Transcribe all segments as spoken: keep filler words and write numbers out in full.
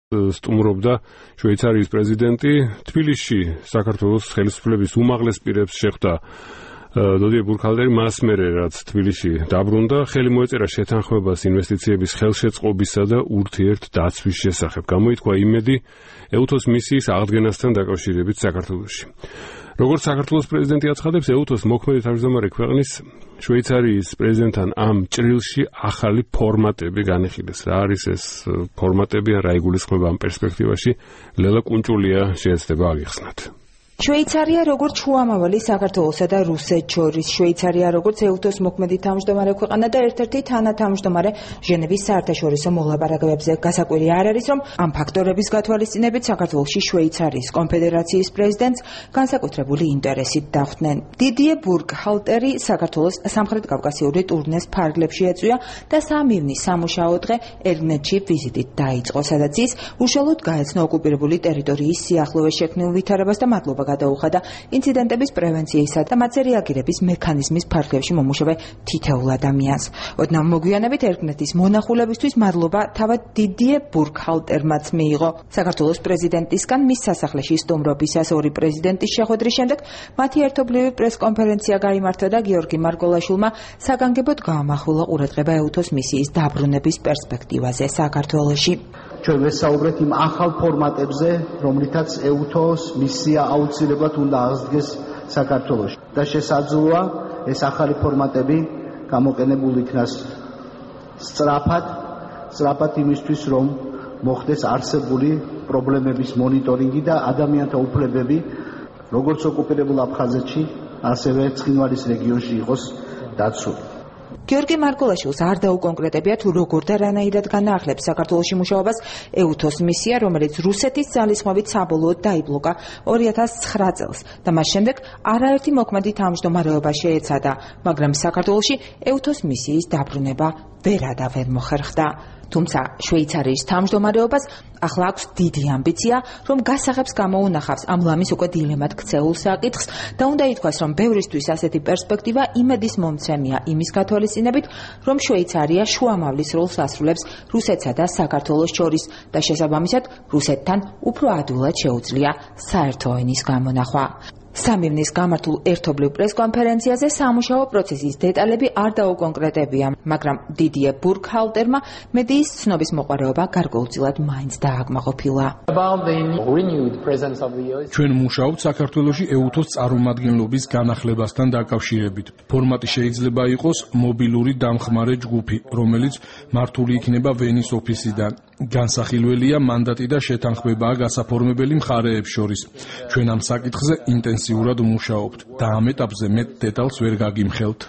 სტუმრობდა შვეიცარიის პრეზიდენტი. თბილისში საქართველოს ხელისუფლების უმაღლეს პირებს შეხვდა დოდიე ბურქჰალტერი, მას მერე რაც თბილისში დაბრუნდა, ხელი მოეწერა შეთანხმებას ინვესტიციების ხელშეწყობისა და ურთიერთდაცვის შესახებ. გამოითქვა იმედი ეუთოს მისიის აღდგენასთან დაკავშირებით საქართველოში. როგორც საქართველოს პრეზიდენტი აცხადებს, ეუთოს მოქმედი თავმჯდომარე ქვეყნის შვეიცარიის პრეზიდენტთან ამ ჭრილში ახალი ფორმატები განიხილეს. რა არის ეს ფორმატები, რა იგულისხმება ამ პერსპექტივაში? ლელა კუნჭულია შეეცდება აგიხსნათ. შვეიცარია როგორც შუამავალი საქართველოსა და რუსეთს შორის, შვეიცარია როგორც ეუთოს მოქმედი თავმჯდომარე ქვეყანა და ერთ-ერთი თანათავმჯდომარე ჟენევის საერთაშორისო მოლაპარაკებებზე. გასაკვირი არ არის, რომ ამ ფაქტორების გათვალისწინებით საქართველოში შვეიცარიის კონფედერაციის პრეზიდენტს განსაკუთრებული ინტერესით დახვდნენ. დიდიე ბურქჰალტერი საქართველოს სამხრეთ კავკასიური ტურნეს ფარგლებში ეწვია და სამი ივნის სამუშაო დღე ელნეთში ვიზიტით დაიწყო, სადაც ის უშუალოდ გაეცნო ოკუპირებული ტერიტორიის სიახლოვეს შექმნილ ვითარებას და მადლობა გადაუხადა ინციდენტების პრევენციისა და მათზე რეაგირების მექანიზმის ფარგლებში მომუშავე თითოეულ ადამიანს. ოდნავ მოგვიანებით ელნეთის მონახულებისთვის მადლობა თავად დიდიე ბურქჰალტერმაც მიიღო. საქართველოს პრეზიდენტისგან მის სასახლეში სტუმრობისას ორი პრეზიდენტის შეხვედრის შემდეგ მათი ერთობლივი პრესკონფერენცია გაიმართა და გიორგი მარგოლაშვილმა საგანგებოდ გაამახვილა ყურადღება ეუთოს მისიის დაბრუნების პერსპექტივაზე საქართველოში. ჩვენ ვესაუბრეთ იმ ახალ ფორმატებზე, რომლითაც ეუთოს მისია აუცილებლად უნდა აღდგეს საქართველოში. და შესაძლოა ეს ახალი ფორმატები გამოყენებული იქნას სწრაფად, სწრაფად იმისთვის, რომ მოხდეს არსებული პრობლემების მონიტორინგი და ადამიანთა უფლებები, როგორც ოკუპირებულ აფხაზეთში, ასევე ცხინვალის რეგიონში იყოს დაცული. გიორგი მარგოლაშვილს არ დაუკონკრეტებია თუ როგორ და რანაირად განაახლებს საქართველოში მუშაობას ეუთოს მისია, რომელიც რუსეთის ძალისხმევით საბოლოოდ დაიბლოკა ორი ათას ცხრა წელს და მას შემდეგ არაერთი მოქმედი თავმჯდომარეობა შეეცადა, მაგრამ საქართველოში ეუთოს მისიის დაბრუნება ვერადა ვერ მოხერხდა. თუმცა შვეიცარიის თავმჯდომარეობას ახლა აქვს დიდი ამბიცია, რომ გასაღებს გამოუნახავს ამ ლამის უკვე დილემად ქცეულ საკითხს და უნდა ითქვას, რომ ბევრისთვის ასეთი პერსპექტივა იმედის მომცემია იმის გათვალისწინებით, რომ შვეიცარია შუამავლის როლს ასრულებს რუსეთსა და საქართველოს შორის და შესაბამისად რუსეთთან უფრო ადვილად შეუძლია საერთო ენის გამონახვა. სამი ივნის გამართულ ერთობლივ პრესკონფერენციაზე სამუშაო პროცესის დეტალები არ დაუკონკრეტებია, მაგრამ დიდიე ბურქჰალტერმა მედიის ცნობის მოყვარეობა გარკვეულწილად მაინც დააკმაყოფილა. ჩვენ მუშაობთ საქართველოში ეუთოს წარმომადგენლობის განახლებასთან დაკავშირებით. ფორმატი შეიძლება იყოს მობილური დამხმარე ჯგუფი, რომელიც მართული იქნება ვენის ოფისიდან. განსახილველია მანდატი და შეთანხმებაა გასაფორმებელი მხარეებს შორის. ჩვენ ამ საკითხზე ინტენსიურად მუშაობთ და ამ ეტაპზე მეტ დეტალს ვერ გაგიმხელთ.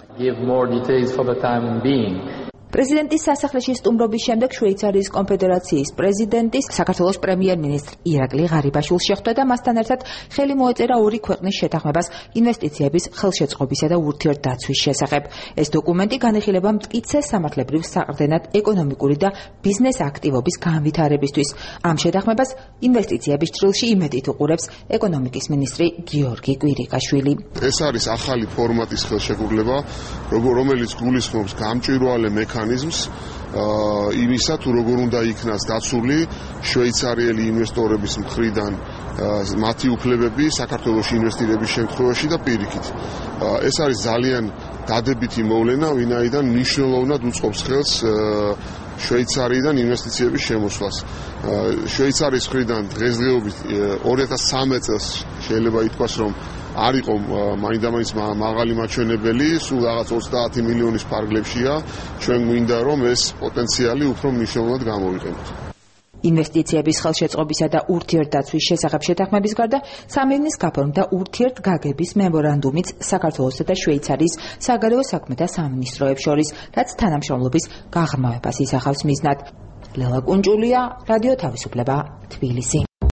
პრეზიდენტის სასახლეში სტუმრობის შემდეგ შვეიცარიის კონფედერაციის პრეზიდენტის საქართველოს პრემიერ-მინისტრ ირაკლი ღარიბაშვილს შეხვდა და მასთან ერთად ხელი მოეწერა ორი ქვეყნის შეთანხმებას ინვესტიციების ხელშეწყობისა და ურთიერთდაცვის შესახებ. ეს დოკუმენტი განიხილება მტკიცე სამართლებრივ საყრდენად ეკონომიკური და ბიზნეს აქტივობის განვითარებისთვის. ამ შეთანხმებას ინვესტიციების ჭრილში იმედით უყურებს ეკონომიკის მინისტრი გიორგი კვირიკაშვილი. ეს არის ახალი ფორმატის ხელშეკრულება, რომელიც გულისხმობს გამჭვირვალე მექანიზმს იმისა, თუ როგორ უნდა იქნას დაცული შვეიცარიელი ინვესტორების მხრიდან მათი უფლებები საქართველოში ინვესტირების შემთხვევაში და პირიქით. ეს არის ძალიან დადებითი მოვლენა, ვინაიდან მნიშვნელოვნად უწყობს ხელს შვეიცარიიდან ინვესტიციების შემოსვლას. შვეიცარიის მხრიდან დღესდღეობით ორი ათას სამი წელს შეიძლება ითქვას, რომ არ იყო მაინდამაინც მაღალი მაჩვენებელი, სულ რაღაც ოცდაათი მილიონის ფარგლებშია. ჩვენ გვინდა, რომ ეს პოტენციალი უფრო მნიშვნელოვნად გამოვიყენოთ. ინვესტიციების ხელშეწყობისა და ურთიერთდაცვის შესახებ შეთანხმების გარდა სამი ივნის გაფორმდა ურთიერთგაგების მემორანდუმიც საქართველოსა და შვეიცარიის საგარეო საქმეთა სამინისტროებს შორის, რაც თანამშრომლობის გაღრმავებას ისახავს მიზნად. ლელა კუნჭულია, რადიო თავისუფლება, თბილისი.